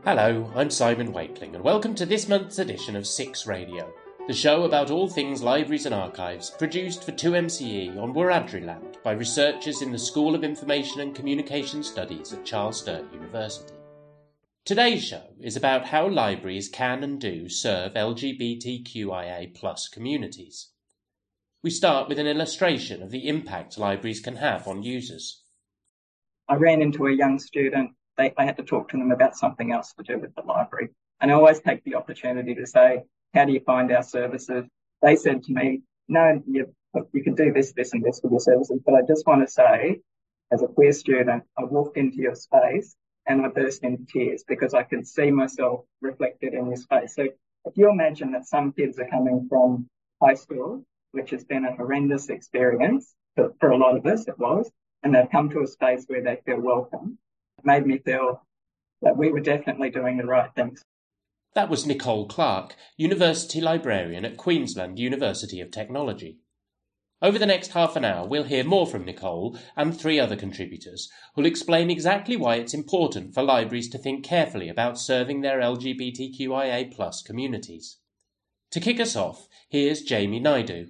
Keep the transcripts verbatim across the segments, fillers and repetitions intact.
Hello, I'm Simon Wakeling, and welcome to this month's edition of Six Radio, the show about all things libraries and archives, produced for two M C E on Wiradjuri land by researchers in the School of Information and Communication Studies at Charles Sturt University. Today's show is about how libraries can and do serve L G B T Q I A plus communities. We start with an illustration of the impact libraries can have on users. I ran into a young student. They, I had to talk to them about something else to do with the library. And I always take the opportunity to say, how do you find our services? They said to me, no, you, you can do this, this and this with your services. But I just want to say, as a queer student, I walked into your space and I burst into tears because I could see myself reflected in your space. So if you imagine that some kids are coming from high school, which has been a horrendous experience, but for a lot of us it was, and they've come to a space where they feel welcome, it made me feel that we were definitely doing the right things. That was Nicole Clark, University Librarian at Queensland University of Technology. Over the next half an hour, we'll hear more from Nicole and three other contributors who'll explain exactly why it's important for libraries to think carefully about serving their L G B T Q I A plus communities. To kick us off, here's Jamie Naidu.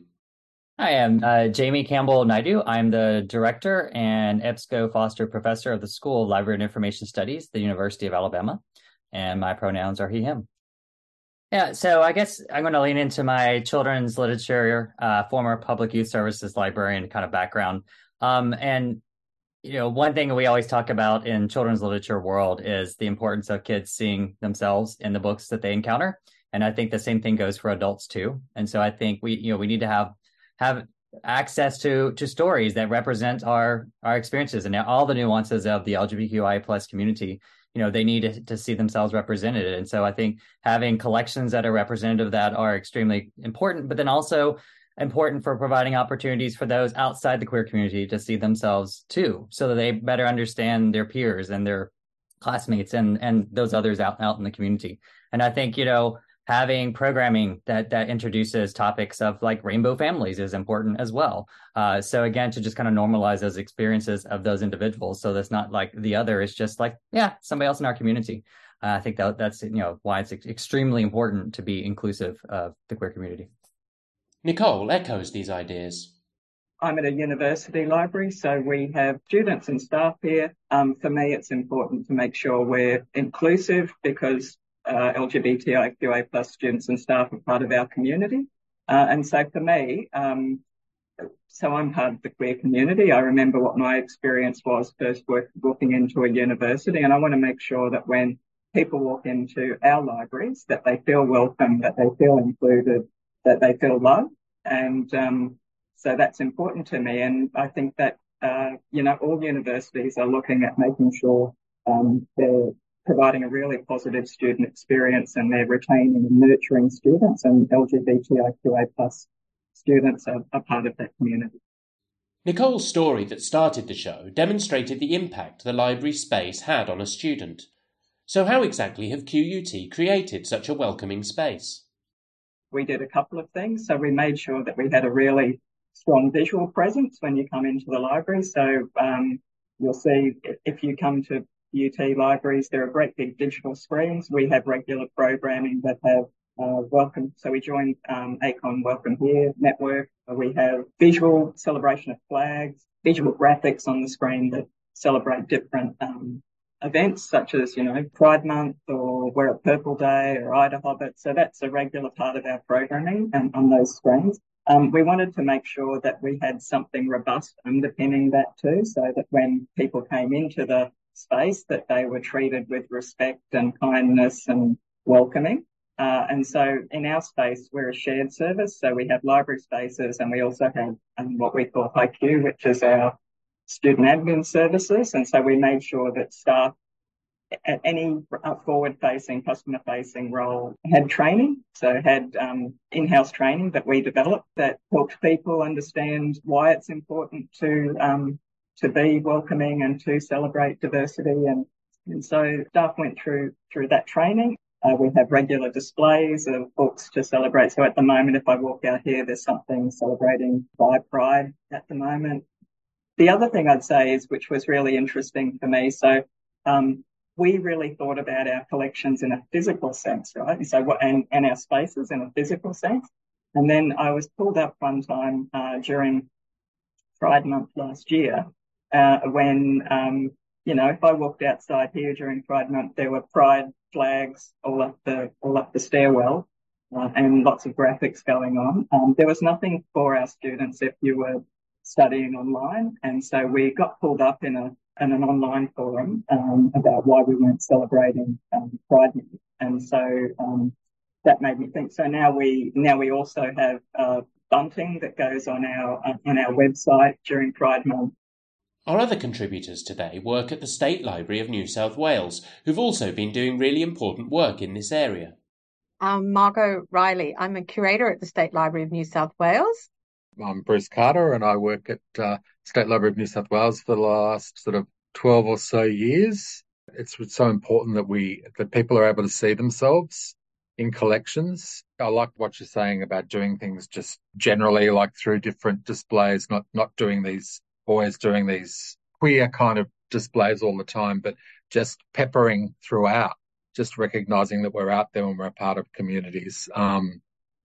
I am uh, Jamie Campbell Naidu. I'm the director and EBSCO Foster Professor of the School of Library and Information Studies, the University of Alabama, and my pronouns are he, him. Yeah, so I guess I'm going to lean into my children's literature, uh, former public youth services librarian kind of background. Um, and, you know, one thing we always talk about in children's literature world is the importance of kids seeing themselves in the books that they encounter. And I think the same thing goes for adults too. And so I think we, you know, we need to have have access to to stories that represent our our experiences and all the nuances of the L G B T Q I A plus community. You know, they need to, to see themselves represented. And so I think having collections that are representative of that are extremely important, but then also important for providing opportunities for those outside the queer community to see themselves too, so that they better understand their peers and their classmates and and those others out, out in the community. And I think, you know, having programming that that introduces topics of like rainbow families is important as well. Uh, so again, to just kind of normalize those experiences of those individuals, so that's not like the other is just like, yeah, somebody else in our community. Uh, I think that that's, you know, why it's ex- extremely important to be inclusive of the queer community. Nicole echoes these ideas. I'm at a university library, so we have students and staff here. Um, for me, it's important to make sure we're inclusive because Uh, L G B T I Q A plus students and staff are part of our community. Uh, and so for me, um, so I'm part of the queer community. I remember what my experience was first work, walking into a university, and I want to make sure that when people walk into our libraries, that they feel welcome, that they feel included, that they feel loved. And um, so that's important to me. And I think that, uh, you know, all universities are looking at making sure um, they're providing a really positive student experience and they're retaining and nurturing students, and L G B T I Q A plus students are, are part of that community. Nicole's story that started the show demonstrated the impact the library space had on a student. So how exactly have Q U T created such a welcoming space? We did a couple of things. So we made sure that we had a really strong visual presence when you come into the library. So um, you'll see if you come to U T libraries, there are great big digital screens. We have regular programming that have uh, welcome. So we joined um, A C O N Welcome Here network. We have visual celebration of flags, visual graphics on the screen that celebrate different um, events such as, you know, Pride Month or Wear It Purple Day or Ida Hobbit. So that's a regular part of our programming and on those screens. Um, we wanted to make sure that we had something robust underpinning that too, so that when people came into the space that they were treated with respect and kindness and welcoming. Uh, and so in our space, we're a shared service. So we have library spaces and we also have um, what we call I Q, which is our student admin services. And so we made sure that staff at any forward-facing, customer-facing role had training, so had um, in-house training that we developed that helped people understand why it's important to um, to be welcoming and to celebrate diversity. And, and so staff went through through that training. Uh, we have regular displays of books to celebrate. So at the moment, if I walk out here, there's something celebrating Bi Pride at the moment. The other thing I'd say is, which was really interesting for me, so um, we really thought about our collections in a physical sense, right? So what, and, and our spaces in a physical sense. And then I was pulled up one time uh, during Pride Month last year uh, when, um, you know, if I walked outside here during Pride Month, there were Pride flags all up the all up the stairwell uh, and lots of graphics going on. Um, there was nothing for our students if you were studying online, and so we got pulled up in a in an online forum um, about why we weren't celebrating um, Pride Month, and so um, that made me think. So now we now we also have uh, bunting that goes on our uh, on our website during Pride Month. Our other contributors today work at the State Library of New South Wales, who've also been doing really important work in this area. I'm Margot Riley. I'm a curator at the State Library of New South Wales. I'm Bruce Carter, and I work at uh, State Library of New South Wales for the last sort of twelve or so years. It's so important that we that people are able to see themselves in collections. I like what you're saying about doing things just generally, like through different displays, not not doing these, always doing these queer kind of displays all the time, but just peppering throughout, just recognizing that we're out there and we're a part of communities. Um,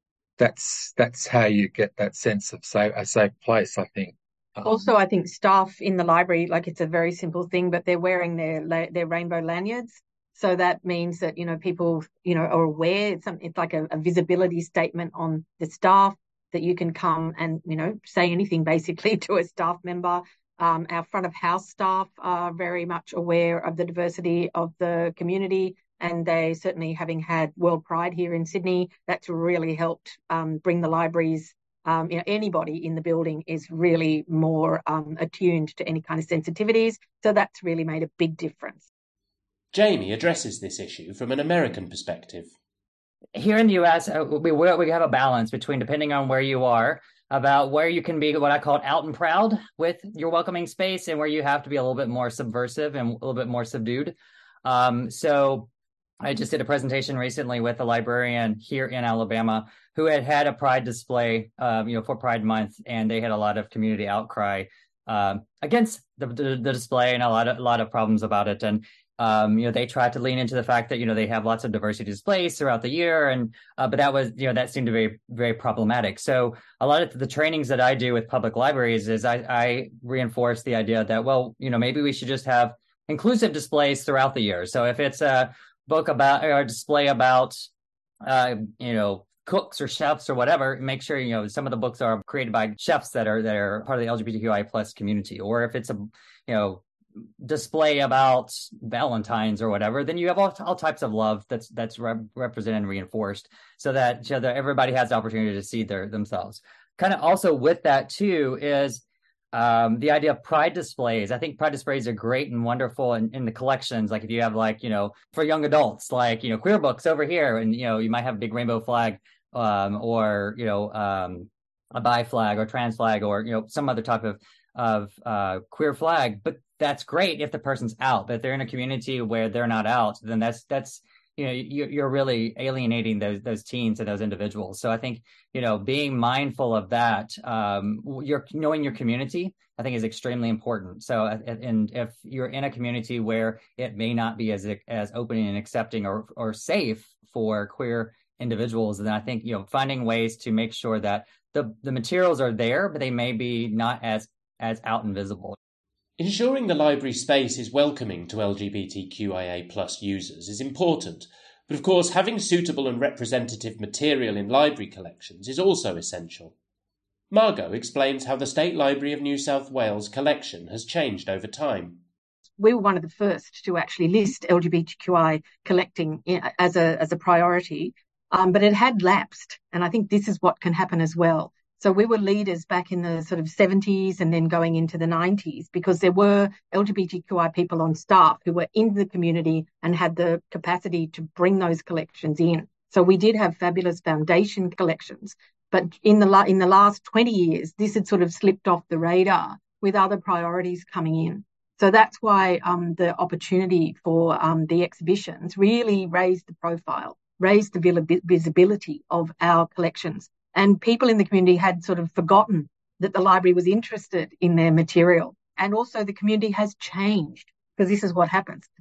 that's that's how you get that sense of safe, a safe place, I think. Um, also, I think staff in the library, like it's a very simple thing, but they're wearing their their rainbow lanyards. So that means that, you know, people, you know, are aware. It's, some, it's like a, a visibility statement on the staff that you can come and, you know, say anything basically to a staff member. Um, our front of house staff are very much aware of the diversity of the community, and they certainly, having had World Pride here in Sydney, that's really helped um, bring the libraries. Um, you know, anybody in the building is really more um, attuned to any kind of sensitivities. So that's really made a big difference. Jamie addresses this issue from an American perspective. Here in the U S, uh, we we have a balance between, depending on where you are, about where you can be what I call out and proud with your welcoming space, and where you have to be a little bit more subversive and a little bit more subdued. Um, so I just did a presentation recently with a librarian here in Alabama who had had a Pride display, um, you know, for Pride Month, and they had a lot of community outcry um, against the, the, the display and a lot of a lot of problems about it. And Um, you know, they tried to lean into the fact that, you know, they have lots of diversity displays throughout the year. And, uh, but that was, you know, that seemed to be very problematic. So a lot of the trainings that I do with public libraries is I, I reinforce the idea that, well, you know, maybe we should just have inclusive displays throughout the year. So if it's a book about or a display about, uh, you know, cooks or chefs or whatever, make sure, you know, some of the books are created by chefs that are, that are part of the L G B T Q I plus community. Or if it's a, you know, display about Valentine's or whatever, then you have all, all types of love that's that's re- represented and reinforced, so that, so that everybody has the opportunity to see their themselves. Kind of also with that too is um, the idea of pride displays. I think pride displays are great and wonderful in, in the collections. Like if you have, like, you know, for young adults, like, you know, queer books over here, and, you know, you might have a big rainbow flag um, or, you know, um, a bi flag or trans flag, or, you know, some other type of of uh, queer flag. But that's great if the person's out. But if they're in a community where they're not out, then that's that's you know you're really alienating those those teens and those individuals. So I think, you know, being mindful of that, um, you're knowing your community, I think, is extremely important. So, and if you're in a community where it may not be as as open and accepting or or safe for queer individuals, then I think, you know, finding ways to make sure that the the materials are there, but they may be not as as out and visible. Ensuring the library space is welcoming to L G B T Q I A plus users is important, but of course having suitable and representative material in library collections is also essential. Margot explains how the State Library of New South Wales collection has changed over time. We were one of the first to actually list L G B T Q I collecting as a as a priority, um, but it had lapsed, and I think this is what can happen as well. So we were leaders back in the sort of seventies and then going into the nineties, because there were L G B T Q I people on staff who were in the community and had the capacity to bring those collections in. So we did have fabulous foundation collections. But in the la- in the last twenty years, this had sort of slipped off the radar with other priorities coming in. So that's why um, the opportunity for um, the exhibitions really raised the profile, raised the visibility of our collections. And people in the community had sort of forgotten that the library was interested in their material. And also the community has changed, because this is what happens.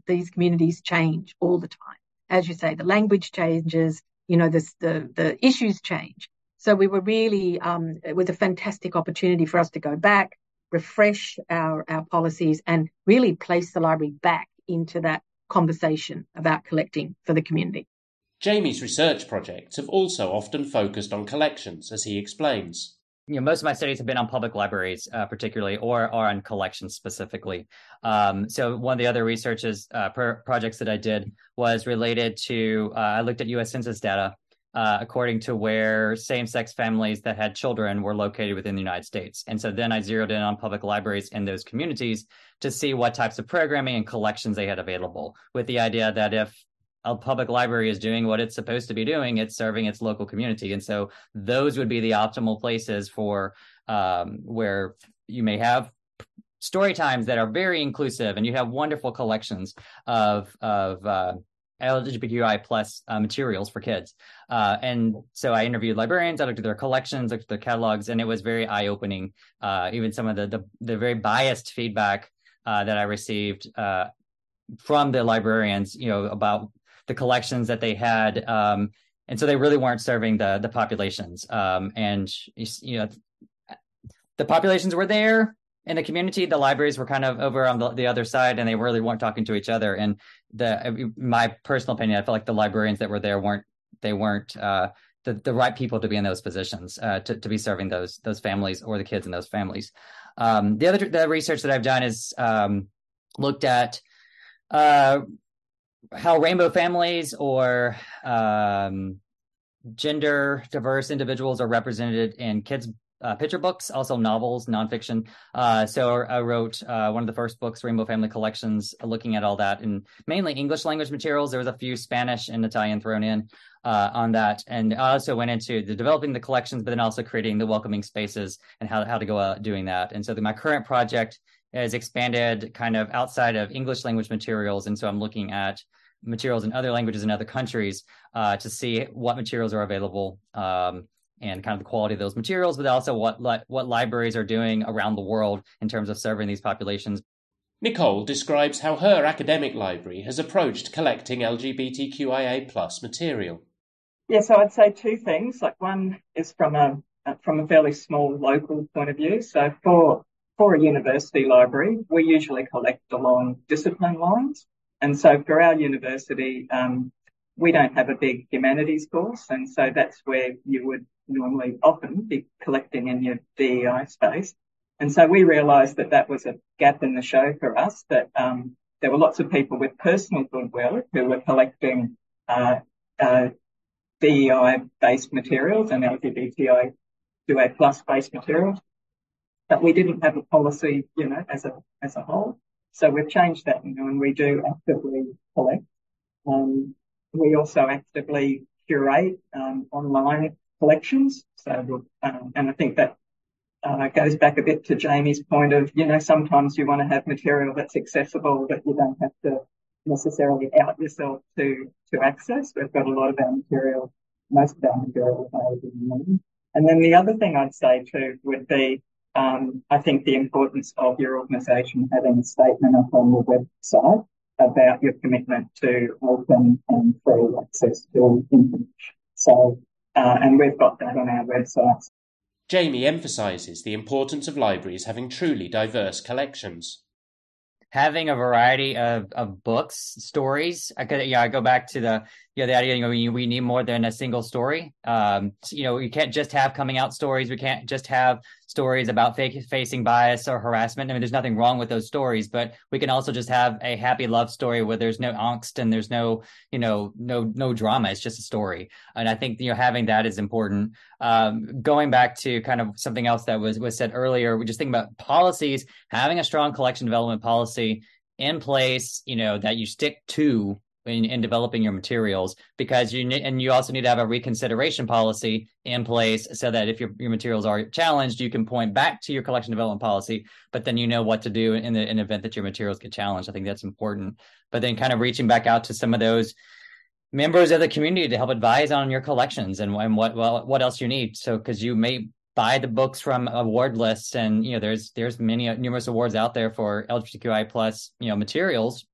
these communities change all the time. As you say, the language changes, you know, this, the, the issues change. So we were really, um, it was a fantastic opportunity for us to go back, refresh our, our policies, and really place the library back into that conversation about collecting for the community. Jamie's research projects have also often focused on collections, as he explains. You know, most of my studies have been on public libraries, uh, particularly, or, or on collections specifically. Um, so one of the other researches uh, per projects that I did was related to, uh, I looked at U S Census data uh, according to where same-sex families that had children were located within the United States. And so then I zeroed in on public libraries in those communities to see what types of programming and collections they had available, with the idea that if a public library is doing what it's supposed to be doing, it's serving its local community. And so those would be the optimal places for um, where you may have story times that are very inclusive, and you have wonderful collections of, of uh, L G B T Q I plus uh, materials for kids. Uh, and so I interviewed librarians, I looked at their collections, looked at their catalogs, and it was very eye-opening. Uh, even some of the, the, the very biased feedback uh, that I received uh, from the librarians, you know, about the collections that they had. Um, and so they really weren't serving the the populations. Um, and, you know, the populations were there in the community. The libraries were kind of over on the, the other side, and they really weren't talking to each other. And the my personal opinion, I felt like the librarians that were there weren't, they weren't uh, the, the right people to be in those positions, uh, to, to be serving those those families or the kids in those families. Um, the other the research that I've done is um, looked at uh, how rainbow families or um, gender diverse individuals are represented in kids' uh, picture books, also novels, nonfiction. Uh, so I wrote uh, one of the first books, Rainbow Family Collections, looking at all that, and mainly English language materials. There was a few Spanish and Italian thrown in uh, on that. And I also went into the developing the collections, but then also creating the welcoming spaces and how, how to go out doing that. And so the, my current project is expanded kind of outside of English language materials. And so I'm looking at materials in other languages in other countries uh, to see what materials are available um, and kind of the quality of those materials, but also what li- what libraries are doing around the world in terms of serving these populations. Nicole describes how her academic library has approached collecting L G B T Q I A plus material. Yeah, so I'd say two things. Like, one is from a from a fairly small local point of view. So for for a university library, we usually collect along discipline lines. And so for our university, um, we don't have a big humanities course. And so that's where you would normally often be collecting in your D E I space. And so we realised that that was a gap in the show for us, that um, there were lots of people with personal goodwill who were collecting uh, uh, D E I-based materials and L G B T Q A plus based materials. But we didn't have a policy, you know, as a as a whole. So we've changed that, you know, and we do actively collect. Um, we also actively curate um, online collections. So, um, and I think that uh, goes back a bit to Jamie's point of, you know, sometimes you want to have material that's accessible that you don't have to necessarily out yourself to to access. We've got a lot of our material, most of our material available online. And then the other thing I'd say too would be, Um, I think the importance of your organisation having a statement up on the website about your commitment to open and free access to information. So, uh, and we've got that on our website. Jamie emphasises the importance of libraries having truly diverse collections. Having a variety of, of books, stories. I could, yeah, I go back to the, you know, the idea, you know, we, we need more than a single story. Um, you know, we can't just have coming out stories. We can't just have stories about fake, facing bias or harassment. I mean, there's nothing wrong with those stories, but we can also just have a happy love story where there's no angst and there's no, you know, no, no drama. It's just a story. And I think, you know, having that is important. Um, going back to kind of something else that was, was said earlier, we just think about policies, having a strong collection development policy in place, you know, that you stick to in, in developing your materials, because you need, and you also need to have a reconsideration policy in place so that if your, your materials are challenged, you can point back to your collection development policy, but then you know what to do in the, in the event that your materials get challenged. I think that's important. But then kind of reaching back out to some of those members of the community to help advise on your collections and, and what, well, what else you need. So, because you may buy the books from award lists, and, you know, there's, there's many numerous awards out there for L G B T Q I plus, you know, materials.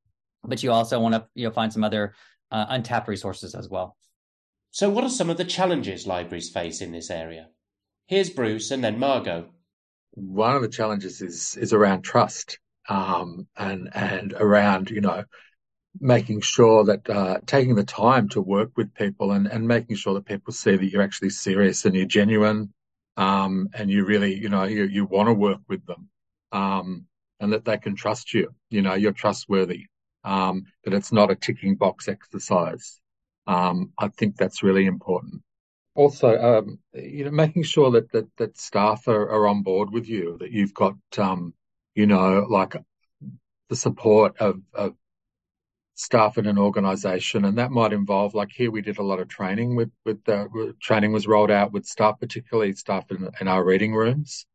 but you also want to you know find some other uh, untapped resources as well. So what are some of the challenges libraries face in this area? Here's Bruce and then Margot. One of the challenges is is around trust, um, and and around, you know, making sure that uh, taking the time to work with people and, and making sure that people see that you're actually serious and you're genuine, um, and you really, you know, you, you want to work with them, um, and that they can trust you. You know, you're trustworthy, um, that it's not a ticking box exercise. Um, I think that's really important. Also, um, you know, making sure that that, that staff are, are on board with you, that you've got, um, you know, like the support of, of staff in an organisation, and that might involve, like here, we did a lot of training with with the training was rolled out with staff, particularly staff in, in our reading rooms,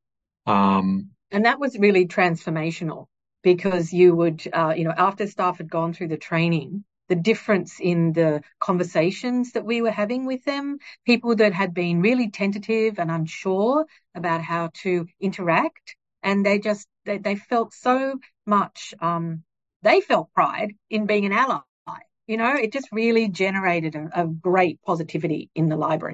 um, and that was really transformational because you would, uh, you know, after staff had gone through the training, the difference in the conversations that we were having with them, people that had been really tentative and unsure about how to interact, and they just they, they felt so much. Um, They felt pride in being an ally. You know, it just really generated a, a great positivity in the library.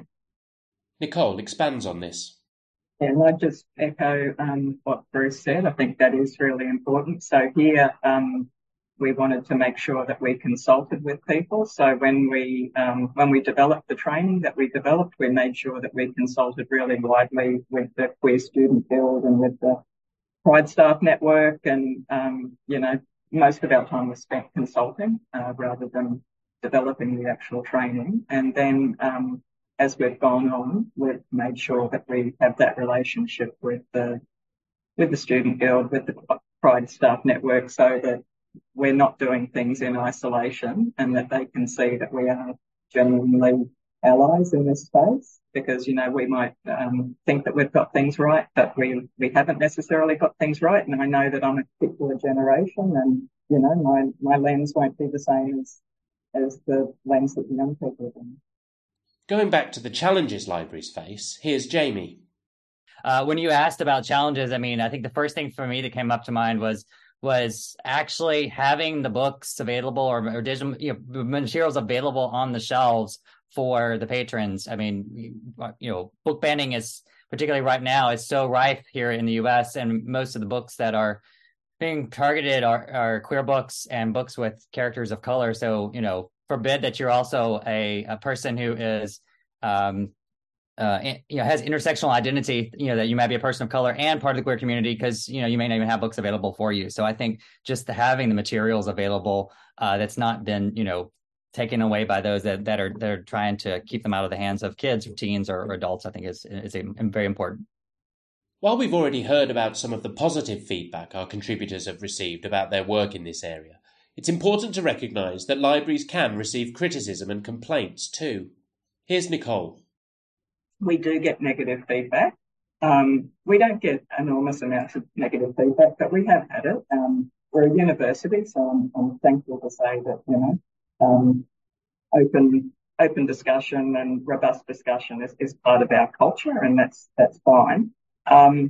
Nicole expands on this. Yeah, and I'd just echo um, what Bruce said. I think that is really important. So here, um, we wanted to make sure that we consulted with people. So when we um, when we developed the training that we developed, we made sure that we consulted really widely with the Queer Student Guild and with the Pride Staff Network, and um, you know, most of our time was spent consulting uh, rather than developing the actual training. And then um, as we've gone on, we've made sure that we have that relationship with the with the Student Guild, with the Pride Staff Network, so that we're not doing things in isolation and that they can see that we are genuinely allies in this space. Because, you know, we might um, think that we've got things right, but we, we haven't necessarily got things right. And I know that I'm a particular generation, and, you know, my, my lens won't be the same as, as the lens that the young people are in. Going back to the challenges libraries face, here's Jamie. Uh, when you asked about challenges, I mean, I think the first thing for me that came up to mind was was actually having the books available or, or digital you know, materials available on the shelves for the patrons. I mean, you know, book banning is, particularly right now, is so rife here in the U S, and most of the books that are being targeted are, are queer books and books with characters of color. So, you know, forbid that you're also a, a person who is, um, uh, you know, has intersectional identity, you know, that you might be a person of color and part of the queer community, because, you know, you may not even have books available for you. So I think just the, having the materials available uh, that's not been, you know, taken away by those that, that are that are trying to keep them out of the hands of kids or teens or, or adults, I think is is a, very important. While we've already heard about some of the positive feedback our contributors have received about their work in this area, it's important to recognise that libraries can receive criticism and complaints too. Here's Nicole. We do get negative feedback. Um, we don't get enormous amounts of negative feedback, but we have had it. Um, we're a university, so I'm, I'm thankful to say that, you know, um, open open discussion and robust discussion is, is part of our culture, and that's that's fine. Um,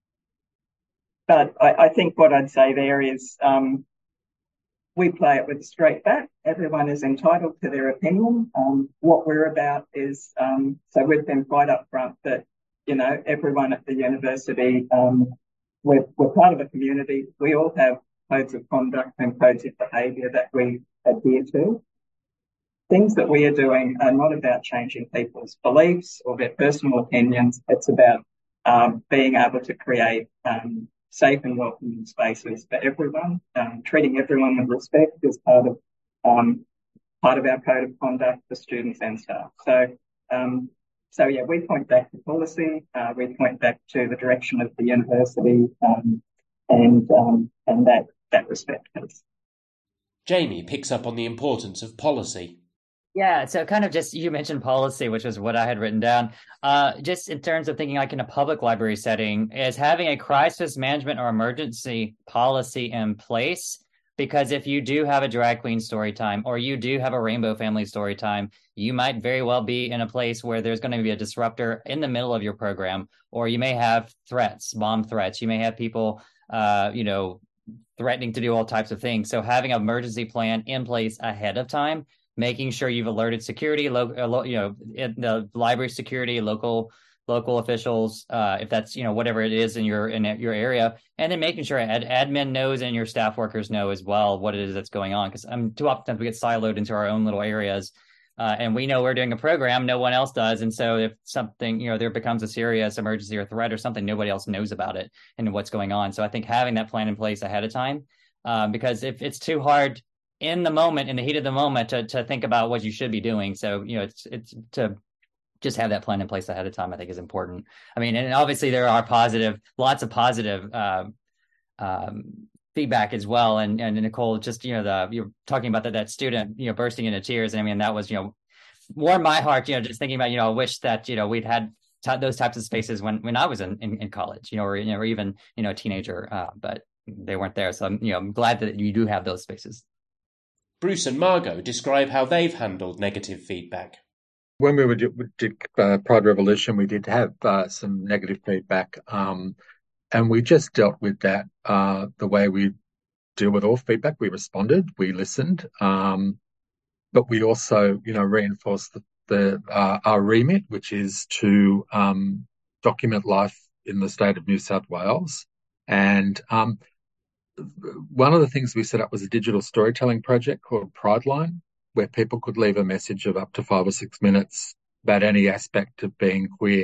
but I, I think what I'd say there is um, we play it with a straight bat. Everyone is entitled to their opinion. Um, what we're about is, um, so we've been quite upfront that, you know, everyone at the university, um, we're, we're part of a community. We all have codes of conduct and codes of behaviour that we adhere to. Things that we are doing are not about changing people's beliefs or their personal opinions. It's about um, being able to create um, safe and welcoming spaces for everyone. Um, treating everyone with respect is part of um, part of our code of conduct for students and staff. So, um, so yeah, we point back to policy. Uh, we point back to the direction of the university, um, and um, and that that respect piece. Jamie picks up on the importance of policy. Yeah, so kind of just, you mentioned policy, which was what I had written down. Uh, just in terms of thinking like in a public library setting, is having a crisis management or emergency policy in place. Because if you do have a drag queen story time, or you do have a rainbow family story time, you might very well be in a place where there's going to be a disruptor in the middle of your program, or you may have threats, bomb threats. You may have people, uh, you know, threatening to do all types of things. So having an emergency plan in place ahead of time, making sure you've alerted security, lo- you know, the library security, local local officials, uh, if that's, you know, whatever it is in your in your area, and then making sure ad- admin knows and your staff workers know as well what it is that's going on. Because um, too often we get siloed into our own little areas, uh, and we know we're doing a program, no one else does. And so if something, you know, there becomes a serious emergency or threat or something, nobody else knows about it and what's going on. So I think having that plan in place ahead of time, um, because if it's too hard in the moment, in the heat of the moment, to to think about what you should be doing. So, you know, it's it's to just have that plan in place ahead of time, I think, is important. I mean, and obviously there are positive, lots of positive uh, um, feedback as well. And and Nicole, just, you know, the you're talking about that that student, you know, bursting into tears. And I mean, that was, you know, warmed my heart, you know, just thinking about, you know, I wish that, you know, we'd had t- those types of spaces when when I was in, in, in college, you know, or, you know, or even, you know, a teenager, uh, but they weren't there. So I'm, you know, I'm glad that you do have those spaces. Bruce and Margot describe how they've handled negative feedback. When we were did, did uh, Pride Revolution, we did have uh, some negative feedback, um, and we just dealt with that uh, the way we deal with all feedback. We responded, we listened, um, but we also, you know, reinforced the, the uh, our remit, which is to um, document life in the state of New South Wales. And um, one of the things we set up was a digital storytelling project called Prideline, where people could leave a message of up to five or six minutes about any aspect of being queer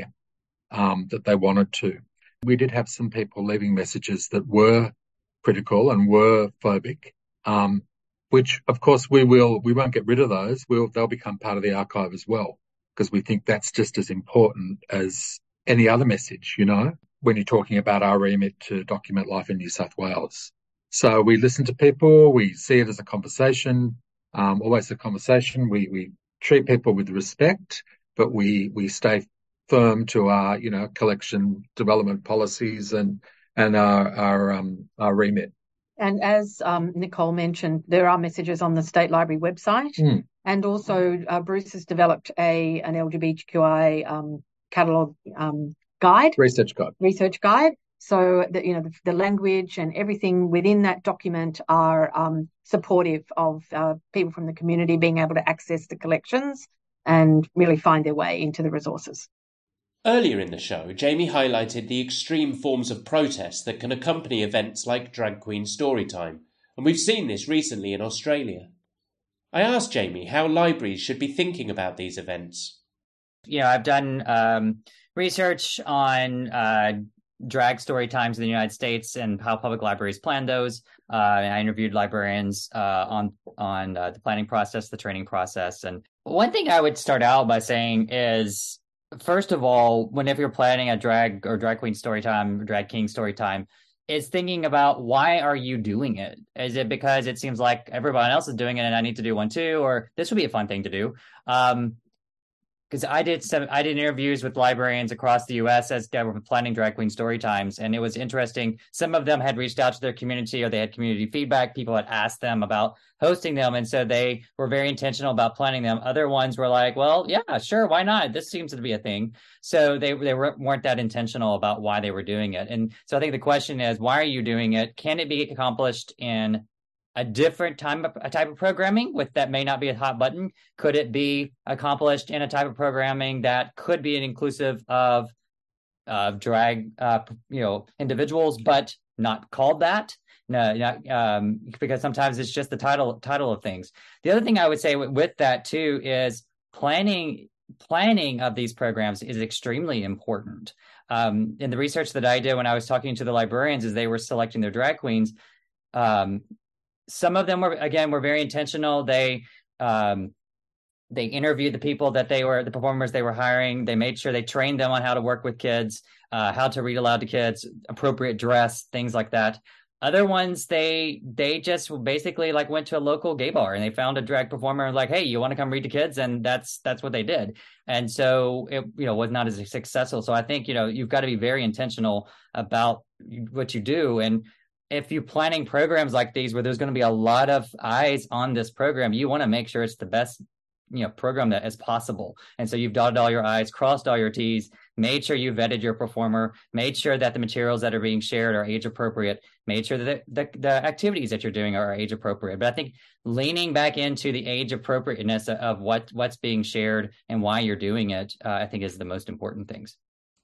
um, that they wanted to. We did have some people leaving messages that were critical and were phobic, um, which, of course, we will, we won't get rid of those. We'll, they'll become part of the archive as well, because we think that's just as important as any other message, you know, when you're talking about our remit to document life in New South Wales. So we listen to people, we see it as a conversation, um, always a conversation. We, we treat people with respect, but we, we stay firm to our, you know, collection development policies and, and our, our, um, our remit. And as um, Nicole mentioned, there are messages on the State Library website. Mm. And also uh, Bruce has developed a an L G B T Q I um, catalogue um, guide. Research guide. Research guide. So that, you know, the, the language and everything within that document are um, supportive of uh, people from the community being able to access the collections and really find their way into the resources. Earlier in the show, Jamie highlighted the extreme forms of protest that can accompany events like Drag Queen Storytime, and we've seen this recently in Australia. I asked Jamie how libraries should be thinking about these events. You know, I've done um, research on uh, drag story times in the United States and how public libraries plan those. Uh, I interviewed librarians uh, on on uh, the planning process, the training process. And one thing I would start out by saying is, first of all, whenever you're planning a drag or drag queen story time, drag king story time, is thinking about, why are you doing it? Is it because it seems like everyone else is doing it and I need to do one too? Or this would be a fun thing to do? Um, Because I did some, I did interviews with librarians across the U S as they were planning drag queen story times, and it was interesting. Some of them had reached out to their community, or they had community feedback. People had asked them about hosting them, and so they were very intentional about planning them. Other ones were like, "Well, yeah, sure, why not? This seems to be a thing." So they they weren't that intentional about why they were doing it. And so I think the question is, why are you doing it? Can it be accomplished in a different time of, a type of programming with that may not be a hot button? Could it be accomplished in a type of programming that could be an inclusive of uh, drag, uh, you know, individuals, but not called that? No, not, um, because sometimes it's just the title title of things. The other thing I would say with, with that too is planning. Planning of these programs is extremely important. Um, in the research that I did when I was talking to the librarians as they were selecting their drag queens, um, some of them were, again, were very intentional. They um, they interviewed the people that they were, the performers they were hiring. They made sure they trained them on how to work with kids, uh, how to read aloud to kids, appropriate dress, things like that. Other ones, they they just basically like went to a local gay bar and they found a drag performer and like, hey, you want to come read to kids? And that's that's what they did. And so it, you know, was not as successful. So I think, you know, you've got to be very intentional about what you do. And if you're planning programs like these where there's going to be a lot of eyes on this program, you want to make sure it's the best, you know, program that as possible. And so you've dotted all your I's, crossed all your T's, made sure you vetted your performer, made sure that the materials that are being shared are age appropriate, made sure that the, the, the activities that you're doing are age appropriate. But I think leaning back into the age appropriateness of what, what's being shared and why you're doing it, uh, I think is the most important things.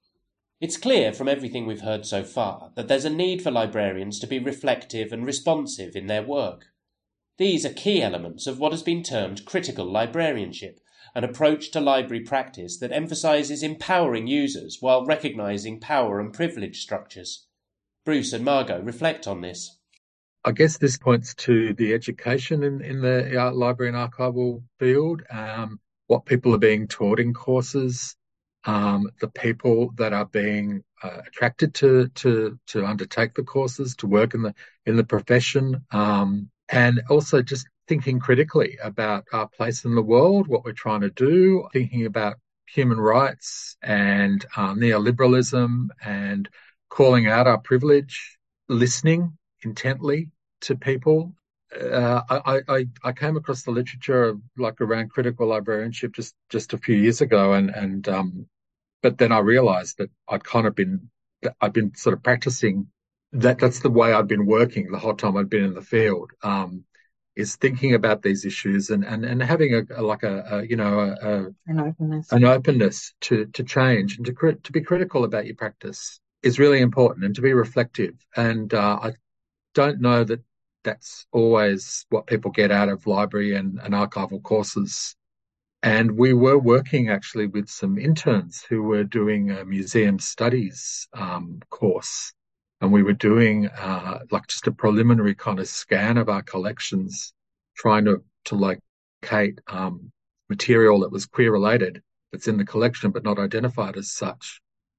It's clear from everything we've heard so far that there's a need for librarians to be reflective and responsive in their work. These are key elements of what has been termed critical librarianship, an approach to library practice that emphasises empowering users while recognising power and privilege structures. Bruce and Margot reflect on this. I guess this points to the education in, in the uh, library and archival field, um, what people are being taught in courses, um, the people that are being uh, attracted to, to, to undertake the courses, to work in the, in the profession, um, and also just thinking critically about our place in the world, what we're trying to do, thinking about human rights and uh, neoliberalism and calling out our privilege, listening intently to people. Uh, I, I, I came across the literature like around critical librarianship just, just a few years ago, and, and um, but then I realised that I'd kind of been I'd been sort of practicing that. That's the way I'd been working the whole time I'd been in the field. Um, is thinking about these issues and, and, and having a, a like a, a you know a, a, an openness an openness to to change and to to be critical about your practice is really important, and to be reflective. And uh, I don't know that that's always what people get out of library and, and archival courses. And we were working actually with some interns who were doing a museum studies um, course. And we were doing uh, like just a preliminary kind of scan of our collections, trying to, to locate um, material that was queer related that's in the collection but not identified as such.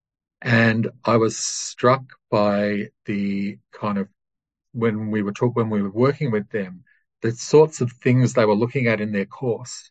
And I was struck by the kind of, when we were talk, when we were working with them, the sorts of things they were looking at in their course,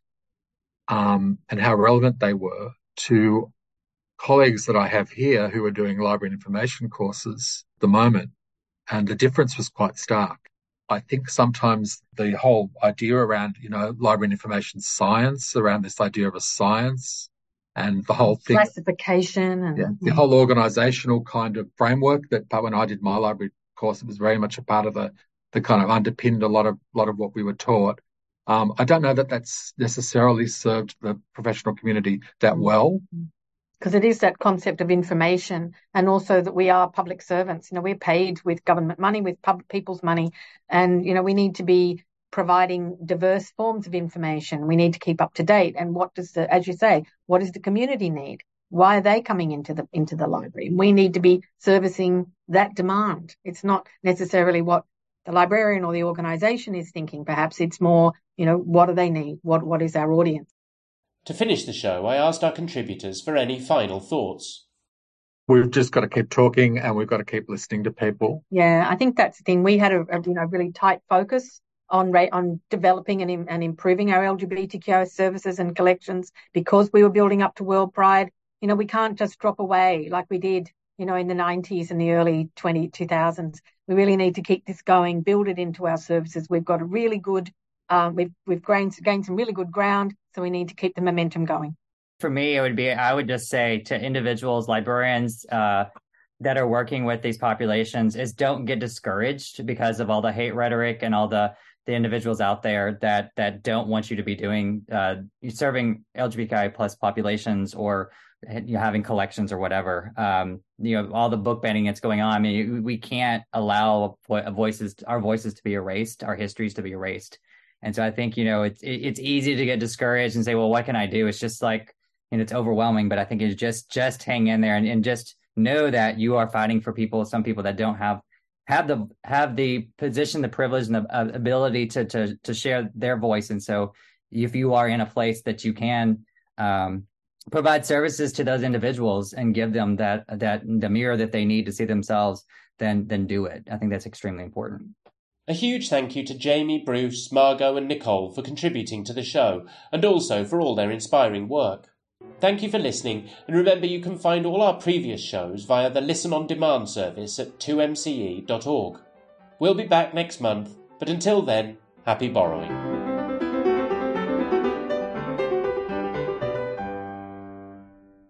um, and how relevant they were to colleagues that I have here who are doing library and information courses at the moment. And the difference was quite stark. I think sometimes the whole idea around, you know, library and information science, around this idea of a science and the whole thing. Classification. And, yeah, the yeah. whole organisational kind of framework that, but when I did my library course, it was very much a part of the, the kind of underpinned a lot of, lot of what we were taught. Um, I don't know that that's necessarily served the professional community that well. Because it is that concept of information, and also that we are public servants. You know, we're paid with government money, with public people's money, and, you know, we need to be providing diverse forms of information. We need to keep up to date. And what does the, as you say, what does the community need? Why are they coming into the into the library? We need to be servicing that demand. It's not necessarily what the librarian or the organisation is thinking. Perhaps it's more, you know, what do they need? What what is our audience? To finish the show, I asked our contributors for any final thoughts. We've just got to keep talking, and we've got to keep listening to people. Yeah, I think that's the thing. We had a, a you know really tight focus on rate on developing and, and improving our L G B T Q I services and collections because we were building up to World Pride. You know, we can't just drop away like we did, you know, in the nineties and the early two thousands. We really need to keep this going, build it into our services. We've got a really good, um, we've we've gained, gained some really good ground, so we need to keep the momentum going. For me, it would be, I would just say to individuals, librarians uh, that are working with these populations is don't get discouraged because of all the hate rhetoric and all the the individuals out there that that don't want you to be doing uh, serving L G B T Q I plus populations or you know, having collections or whatever. Um, you know, all the book banning that's going on. I mean, we can't allow voices, our voices to be erased, our histories to be erased. And so I think, you know, it's it's easy to get discouraged and say, well, what can I do? It's just like, and it's overwhelming. But I think it's just just hang in there and, and just know that you are fighting for people, some people that don't have have the have the position, the privilege, and the uh, ability to to to share their voice. And so if you are in a place that you can um, provide services to those individuals and give them that that the mirror that they need to see themselves, then then do it. I think that's extremely important. A huge thank you to Jamie, Bruce, Margot and Nicole for contributing to the show, and also for all their inspiring work. Thank you for listening, and remember you can find all our previous shows via the Listen On Demand service at two m c e dot org. We'll be back next month, but until then, happy borrowing.